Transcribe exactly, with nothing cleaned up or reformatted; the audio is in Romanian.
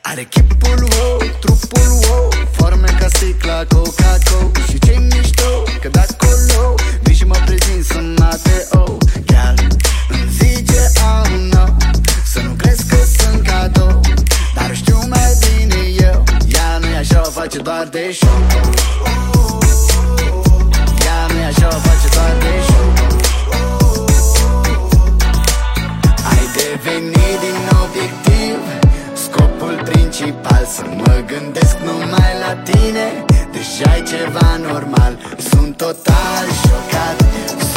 Are chipul wow, trupul wow, forme ca sticla Coca-Cola. Și ce-i mișto, că de-acolo vii și mă prezint să mate oh. Chiar îmi zice oh no, să nu crezi că sunt cadou, dar știu mai bine eu, ea nu-i așa, o face doar de show. Ea nu-i așa, o face doar de show. Ai devenit din obiectiv scopul principal, să mă gândesc numai la tine, deja e ceva normal. Sunt total șocat,